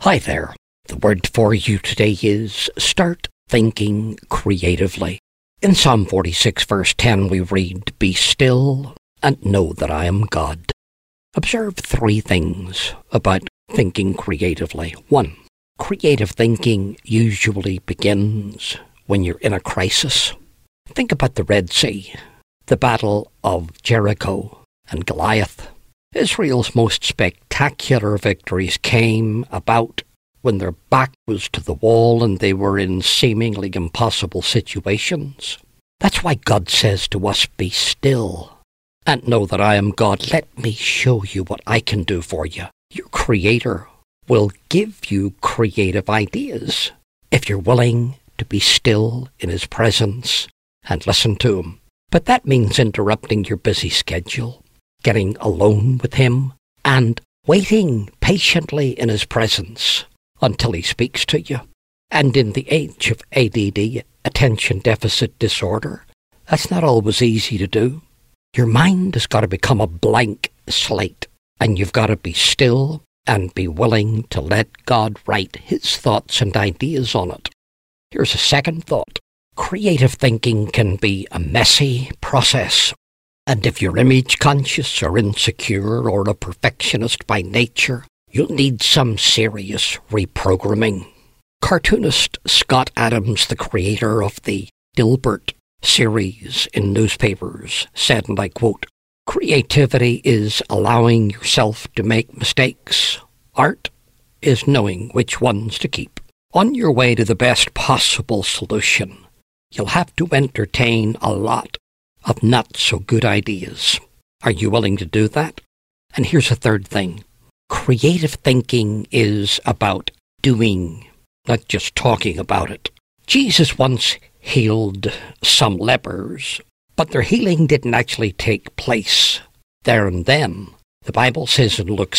Hi there. The word for you today is start thinking creatively. In Psalm 46 verse 10 we read, "Be still and know that I am God." Observe three things about thinking creatively. 1. Creative thinking usually begins when you're in a crisis. Think about the Red Sea, the Battle of Jericho and Goliath. Israel's most spectacular victories came about when their back was to the wall and they were in seemingly impossible situations. That's why God says to us, "Be still and know that I am God. Let me show you what I can do for you." Your Creator will give you creative ideas if you're willing to be still in His presence and listen to Him. But that means interrupting your busy schedule, getting alone with Him, and waiting patiently in His presence until He speaks to you. And in the age of ADD, attention deficit disorder, that's not always easy to do. Your mind has got to become a blank slate, and you've got to be still and be willing to let God write His thoughts and ideas on it. Here's a second thought. Creative thinking can be a messy process. And if you're image-conscious or insecure or a perfectionist by nature, you'll need some serious reprogramming. Cartoonist Scott Adams, the creator of the Dilbert series in newspapers, said, and I quote, "Creativity is allowing yourself to make mistakes. Art is knowing which ones to keep. On your way to the best possible solution, you'll have to entertain a lot of not-so-good ideas. Are you willing to do that?" And here's a third thing. Creative thinking is about doing, not just talking about it. Jesus once healed some lepers, but their healing didn't actually take place there and then. The Bible says in Luke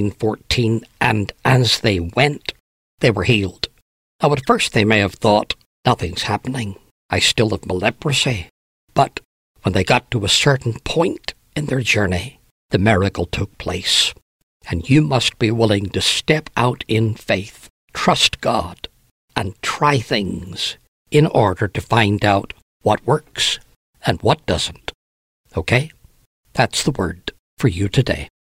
17:14, "And as they went, they were healed." Now at first they may have thought, "Nothing's happening. I still have my leprosy." But when they got to a certain point in their journey, the miracle took place. And you must be willing to step out in faith, trust God, and try things in order to find out what works and what doesn't. Okay? That's the word for you today.